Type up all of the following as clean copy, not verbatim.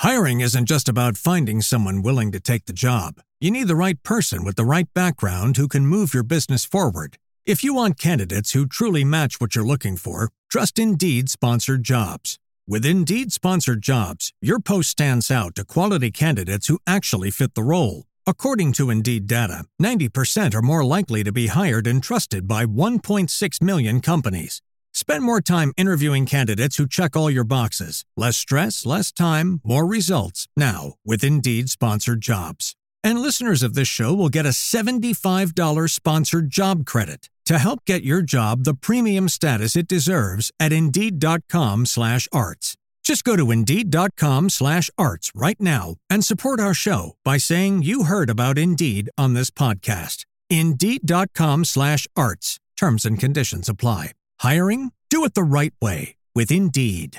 Hiring isn't just about finding someone willing to take the job. You need the right person with the right background who can move your business forward. If you want candidates who truly match what you're looking for, trust Indeed Sponsored Jobs. With Indeed Sponsored Jobs, your post stands out to quality candidates who actually fit the role. According to Indeed data, 90% are more likely to be hired and trusted by 1.6 million companies. Spend more time interviewing candidates who check all your boxes. Less stress, less time, more results. Now, with Indeed Sponsored Jobs. And listeners of this show will get a $75 sponsored job credit to help get your job the premium status it deserves at Indeed.com/arts. Just go to Indeed.com/arts right now and support our show by saying you heard about Indeed on this podcast. Indeed.com/arts. Terms and conditions apply. Hiring? Do it the right way with Indeed.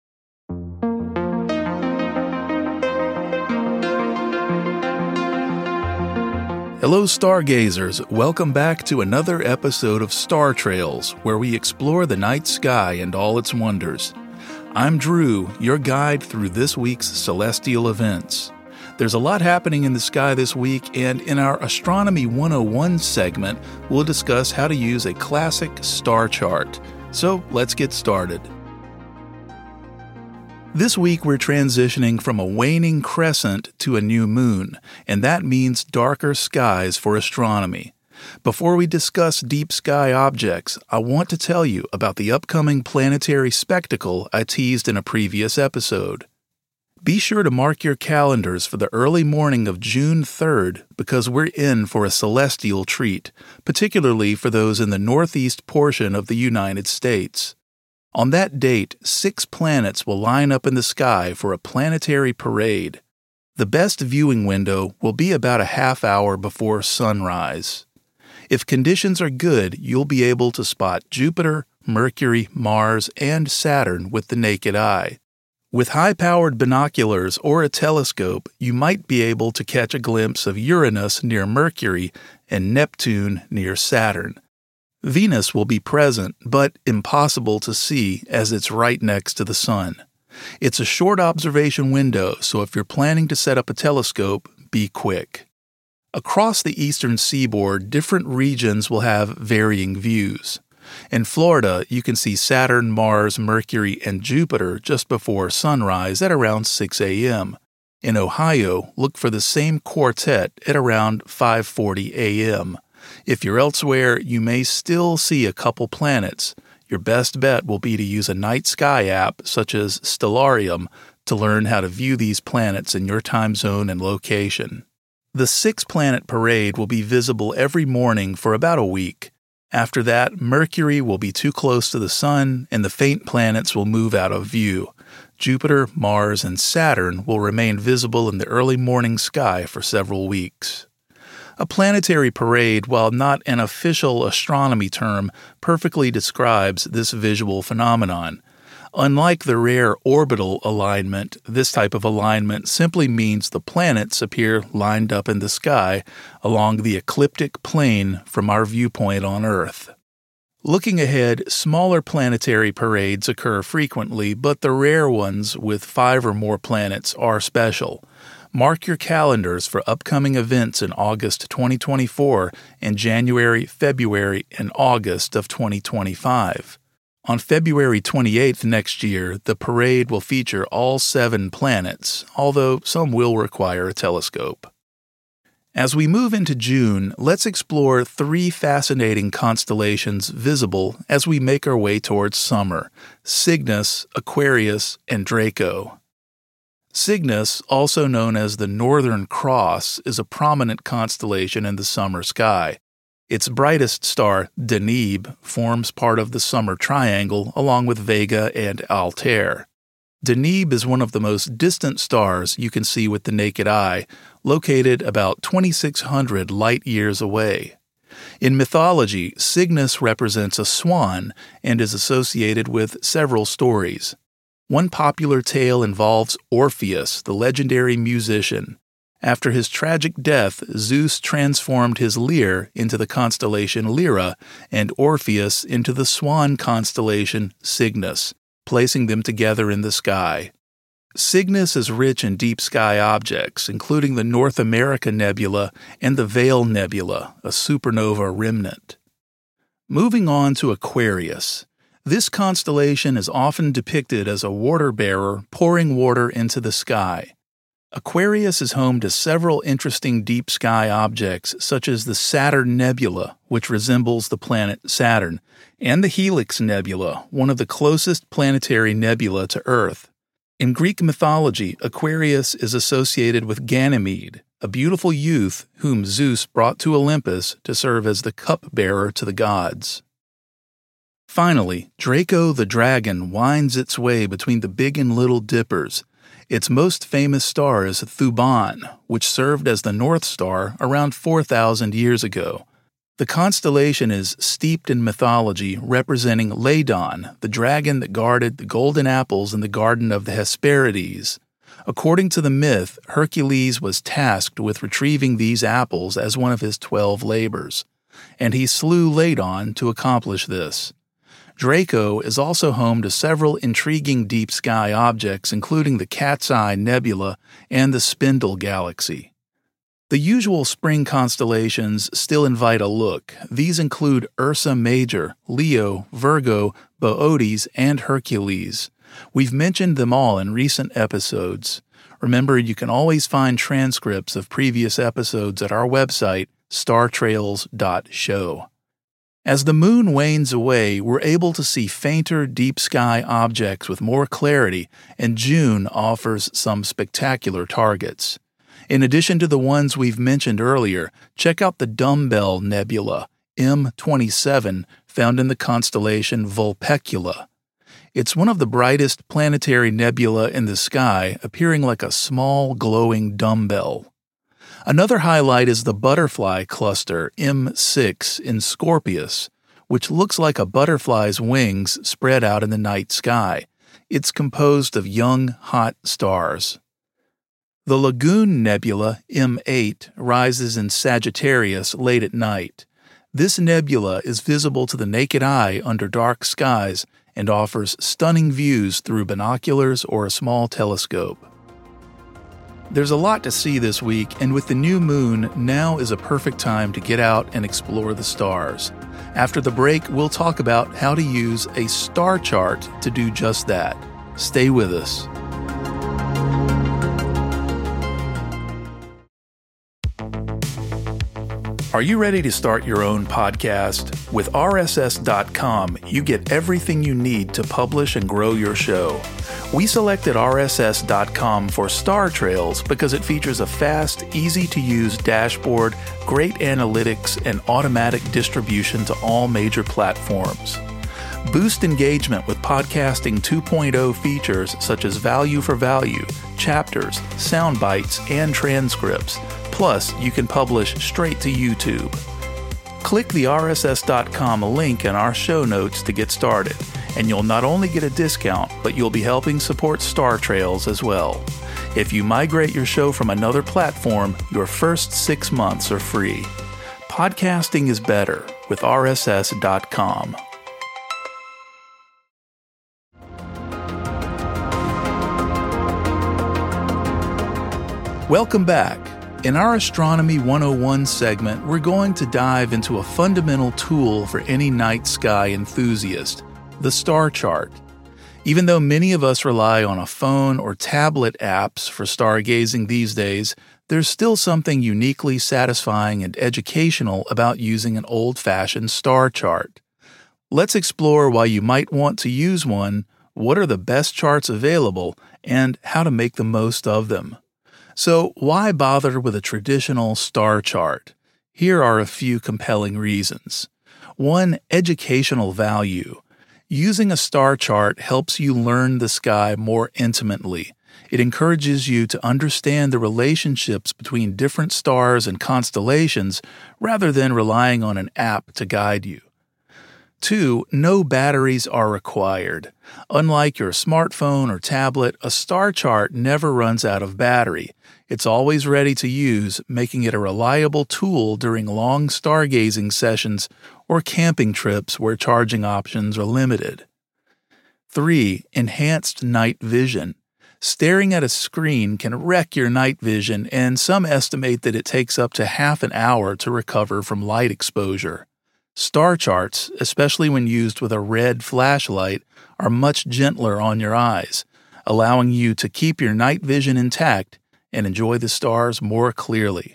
Hello, stargazers. Welcome back to another episode of Star Trails, where we explore the night sky and all its wonders. I'm Drew, your guide through this week's celestial events. There's a lot happening in the sky this week, and in our Astronomy 101 segment, we'll discuss how to use a classic star chart. So let's get started. This week we're transitioning from a waning crescent to a new moon, and that means darker skies for astronomy. Before we discuss deep sky objects, I want to tell you about the upcoming planetary spectacle I teased in a previous episode. Be sure to mark your calendars for the early morning of June 3rd because we're in for a celestial treat, particularly for those in the northeast portion of the United States. On that date, 6 planets will line up in the sky for a planetary parade. The best viewing window will be about a half hour before sunrise. If conditions are good, you'll be able to spot Jupiter, Mercury, Mars, and Saturn with the naked eye. With high-powered binoculars or a telescope, you might be able to catch a glimpse of Uranus near Mercury and Neptune near Saturn. Venus will be present, but impossible to see as it's right next to the Sun. It's a short observation window, so if you're planning to set up a telescope, be quick. Across the eastern seaboard, different regions will have varying views. In Florida, you can see Saturn, Mars, Mercury, and Jupiter just before sunrise at around 6 a.m. In Ohio, look for the same quartet at around 5:40 a.m. If you're elsewhere, you may still see a couple planets. Your best bet will be to use a night sky app such as Stellarium to learn how to view these planets in your time zone and location. The 6-planet parade will be visible every morning for about a week. After that, Mercury will be too close to the Sun, and the faint planets will move out of view. Jupiter, Mars, and Saturn will remain visible in the early morning sky for several weeks. A planetary parade, while not an official astronomy term, perfectly describes this visual phenomenon. Unlike the rare orbital alignment, this type of alignment simply means the planets appear lined up in the sky along the ecliptic plane from our viewpoint on Earth. Looking ahead, smaller planetary parades occur frequently, but the rare ones with 5 or more planets are special. Mark your calendars for upcoming events in August 2024 and January, February, and August of 2025. On February 28th next year, the parade will feature all 7 planets, although some will require a telescope. As we move into June, let's explore 3 fascinating constellations visible as we make our way towards summer: Cygnus, Aquarius, and Draco. Cygnus, also known as the Northern Cross, is a prominent constellation in the summer sky. Its brightest star, Deneb, forms part of the Summer Triangle along with Vega and Altair. Deneb is one of the most distant stars you can see with the naked eye, located about 2,600 light-years away. In mythology, Cygnus represents a swan and is associated with several stories. One popular tale involves Orpheus, the legendary musician. After his tragic death, Zeus transformed his lyre into the constellation Lyra and Orpheus into the swan constellation Cygnus, placing them together in the sky. Cygnus is rich in deep sky objects, including the North America Nebula and the Veil Nebula, a supernova remnant. Moving on to Aquarius. This constellation is often depicted as a water bearer pouring water into the sky. Aquarius is home to several interesting deep sky objects, such as the Saturn Nebula, which resembles the planet Saturn, and the Helix Nebula, one of the closest planetary nebula to Earth. In Greek mythology, Aquarius is associated with Ganymede, a beautiful youth whom Zeus brought to Olympus to serve as the cup-bearer to the gods. Finally, Draco the dragon winds its way between the Big and Little Dippers. Its most famous star is Thuban, which served as the North Star around 4,000 years ago. The constellation is steeped in mythology, representing Ladon, the dragon that guarded the golden apples in the Garden of the Hesperides. According to the myth, Hercules was tasked with retrieving these apples as one of his 12 labors, and he slew Ladon to accomplish this. Draco is also home to several intriguing deep sky objects, including the Cat's Eye Nebula and the Spindle Galaxy. The usual spring constellations still invite a look. These include Ursa Major, Leo, Virgo, Boötes, and Hercules. We've mentioned them all in recent episodes. Remember, you can always find transcripts of previous episodes at our website, startrails.show. As the moon wanes away, we're able to see fainter deep sky objects with more clarity, and June offers some spectacular targets. In addition to the ones we've mentioned earlier, check out the Dumbbell Nebula, M27, found in the constellation Vulpecula. It's one of the brightest planetary nebula in the sky, appearing like a small glowing dumbbell. Another highlight is the Butterfly Cluster, M6, in Scorpius, which looks like a butterfly's wings spread out in the night sky. It's composed of young, hot stars. The Lagoon Nebula, M8, rises in Sagittarius late at night. This nebula is visible to the naked eye under dark skies and offers stunning views through binoculars or a small telescope. There's a lot to see this week, and with the new moon, now is a perfect time to get out and explore the stars. After the break, we'll talk about how to use a star chart to do just that. Stay with us. Are you ready to start your own podcast? With RSS.com, you get everything you need to publish and grow your show. We selected RSS.com for Star Trails because it features a fast, easy-to-use dashboard, great analytics, and automatic distribution to all major platforms. Boost engagement with Podcasting 2.0 features such as Value for Value, chapters, sound bites, and transcripts. Plus, you can publish straight to YouTube. Click the RSS.com link in our show notes to get started, and you'll not only get a discount, but you'll be helping support Star Trails as well. If you migrate your show from another platform, your first 6 months are free. Podcasting is better with RSS.com. Welcome back. In our Astronomy 101 segment, we're going to dive into a fundamental tool for any night sky enthusiast, the star chart. Even though many of us rely on a phone or tablet apps for stargazing these days, there's still something uniquely satisfying and educational about using an old-fashioned star chart. Let's explore why you might want to use one, what are the best charts available, and how to make the most of them. So, why bother with a traditional star chart? Here are a few compelling reasons. 1. Educational value. Using a star chart helps you learn the sky more intimately. It encourages you to understand the relationships between different stars and constellations rather than relying on an app to guide you. 2. No batteries are required. Unlike your smartphone or tablet, a star chart never runs out of battery. It's always ready to use, making it a reliable tool during long stargazing sessions or camping trips where charging options are limited. 3. Enhanced night vision. Staring at a screen can wreck your night vision, and some estimate that it takes up to half an hour to recover from light exposure. Star charts, especially when used with a red flashlight, are much gentler on your eyes, allowing you to keep your night vision intact and enjoy the stars more clearly.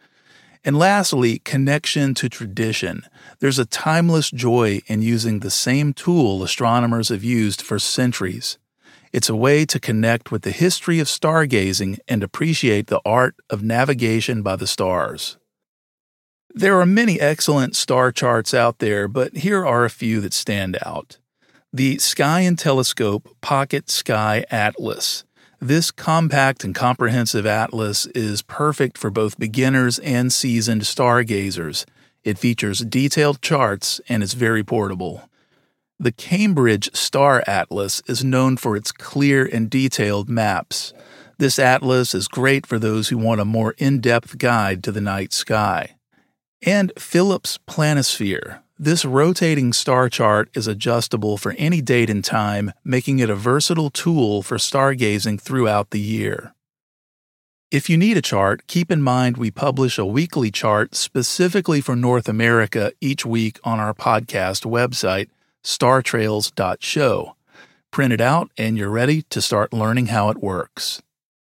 And lastly, connection to tradition. There's a timeless joy in using the same tool astronomers have used for centuries. It's a way to connect with the history of stargazing and appreciate the art of navigation by the stars. There are many excellent star charts out there, but here are a few that stand out. The Sky and Telescope Pocket Sky Atlas. This compact and comprehensive atlas is perfect for both beginners and seasoned stargazers. It features detailed charts and is very portable. The Cambridge Star Atlas is known for its clear and detailed maps. This atlas is great for those who want a more in-depth guide to the night sky. And Phillips Planisphere. This rotating star chart is adjustable for any date and time, making it a versatile tool for stargazing throughout the year. If you need a chart, keep in mind we publish a weekly chart specifically for North America each week on our podcast website, startrails.show. Print it out and you're ready to start learning how it works.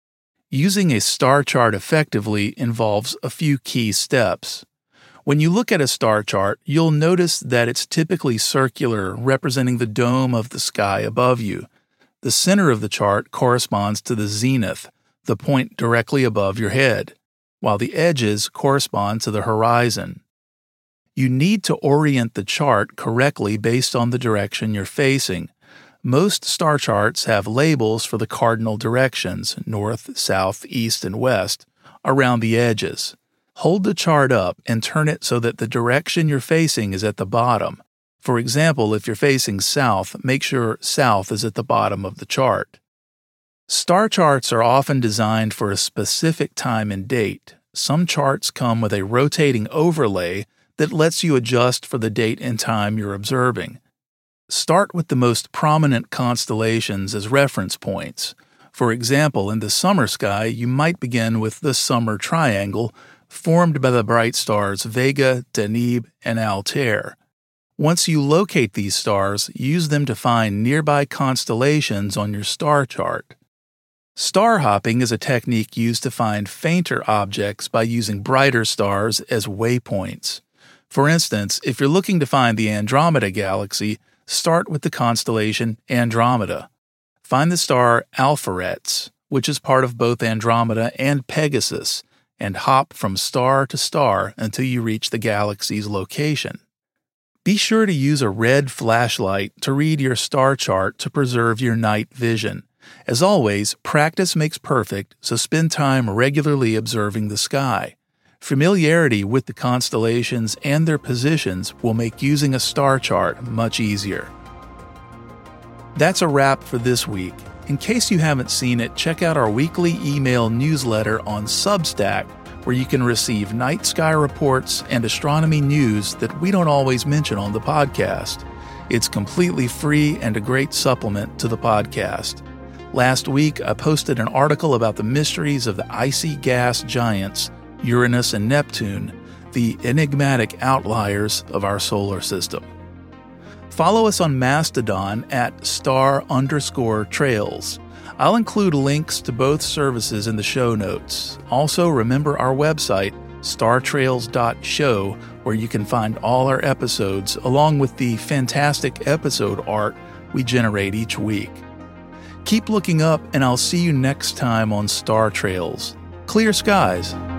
Using a star chart effectively involves a few key steps. When you look at a star chart, you'll notice that it's typically circular, representing the dome of the sky above you. The center of the chart corresponds to the zenith, the point directly above your head, while the edges correspond to the horizon. You need to orient the chart correctly based on the direction you're facing. Most star charts have labels for the cardinal directions, north, south, east, and west, around the edges. Hold the chart up and turn it so that the direction you're facing is at the bottom. For example, if you're facing south, make sure south is at the bottom of the chart. Star charts are often designed for a specific time and date. Some charts come with a rotating overlay that lets you adjust for the date and time you're observing. Start with the most prominent constellations as reference points. For example, in the summer sky, you might begin with the Summer Triangle, formed by the bright stars Vega, Deneb, and Altair. Once you locate these stars, use them to find nearby constellations on your star chart. Star hopping is a technique used to find fainter objects by using brighter stars as waypoints. For instance, if you're looking to find the Andromeda Galaxy, start with the constellation Andromeda. Find the star Alpheretz, which is part of both Andromeda and Pegasus, and hop from star to star until you reach the galaxy's location. Be sure to use a red flashlight to read your star chart to preserve your night vision. As always, practice makes perfect, so spend time regularly observing the sky. Familiarity with the constellations and their positions will make using a star chart much easier. That's a wrap for this week. In case you haven't seen it, check out our weekly email newsletter on Substack, where you can receive night sky reports and astronomy news that we don't always mention on the podcast. It's completely free and a great supplement to the podcast. Last week, I posted an article about the mysteries of the icy gas giants, Uranus and Neptune, the enigmatic outliers of our solar system. Follow us on Mastodon at *_trails. I'll include links to both services in the show notes. Also, remember our website, startrails.show, where you can find all our episodes, along with the fantastic episode art we generate each week. Keep looking up, and I'll see you next time on Star Trails. Clear skies.